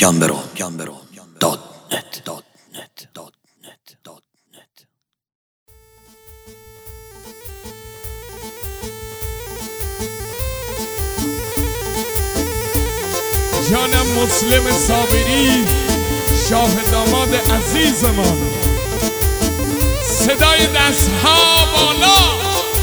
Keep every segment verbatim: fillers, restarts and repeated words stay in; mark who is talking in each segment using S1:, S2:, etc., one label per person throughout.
S1: Gambero, Gambero, dot net, dot net, dot net, dot net.
S2: جانم مسلم صابری، شاه داماد عزیزمان، صدای دستها بالا.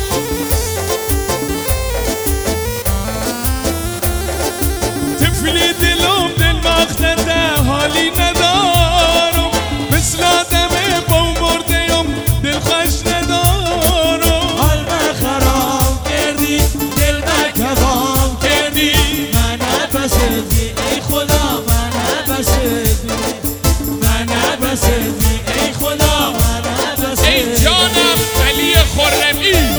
S2: طفلی دلم دل مختده، حالی ندارم، مثل آدم بوم بردیم دل خوش ندارم.
S3: حال من خراب کردی، دل من کباب کردی، من نپسندی ای خدا، من نپسندی، من نپسندی ای خدا، من نپسندی.
S2: ای جانم علی خرمی،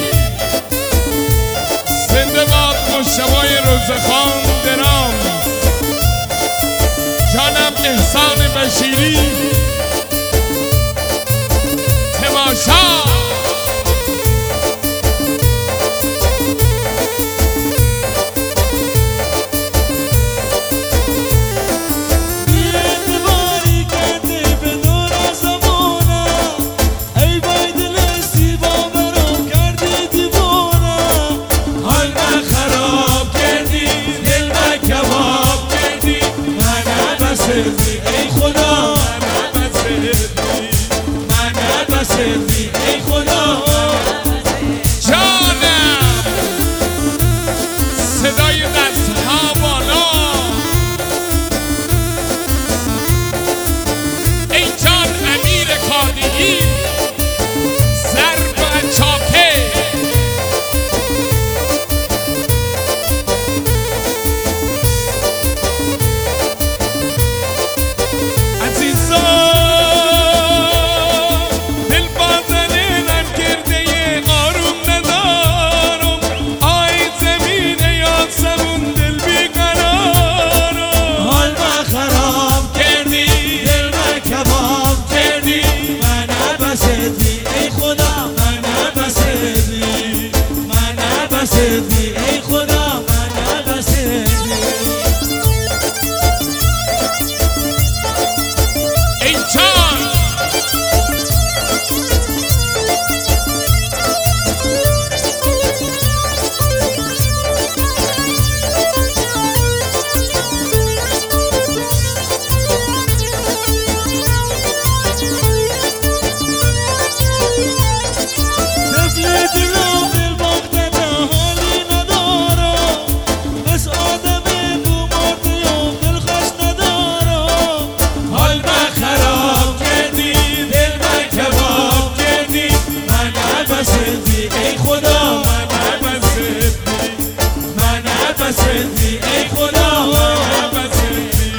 S2: زنده باد مجتبی روزخان درام. جانم احسان بشیری، تماشا.
S3: ای خدا من نپسندی، من نپسندی ای خدا.
S2: جانم صدای دستها بالا. ای جان امیر کادیی، ضرب و چاکه. ای خدا من نپسندی. ای جان ای خدا من نپسندی، من نپسندی ای خدا من نپسندی.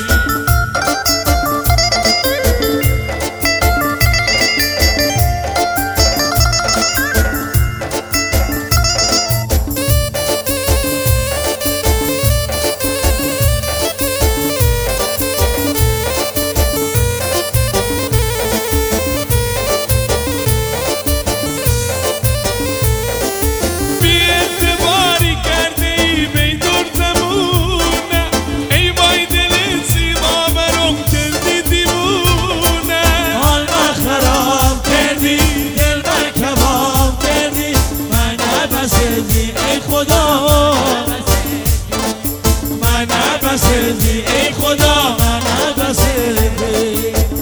S2: ای خدا من نپسندی، ای خدا من نپسندی.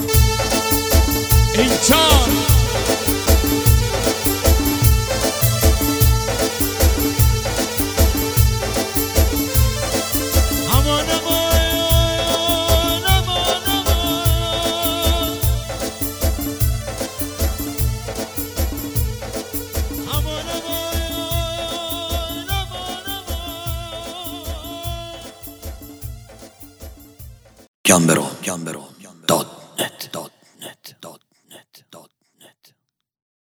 S2: ای جان
S3: امان امان امان امان
S1: Gambero, Gambero.